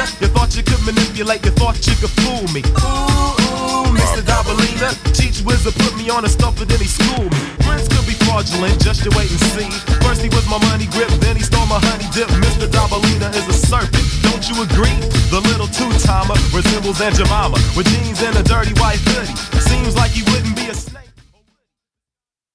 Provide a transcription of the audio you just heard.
You thought you could manipulate, you thought you could fool me. Ooh, Mr. Dabalina. Cheech Wizard put me on a stuff and then he schooled me. Friends could be fraudulent, just you wait and see. First he was my money grip, then he stole my honey dip. Mr. Dabalina is a serpent, don't you agree? The little two-timer resembles Aunt Jemima with jeans and a dirty white hoodie. Seems like he wouldn't be a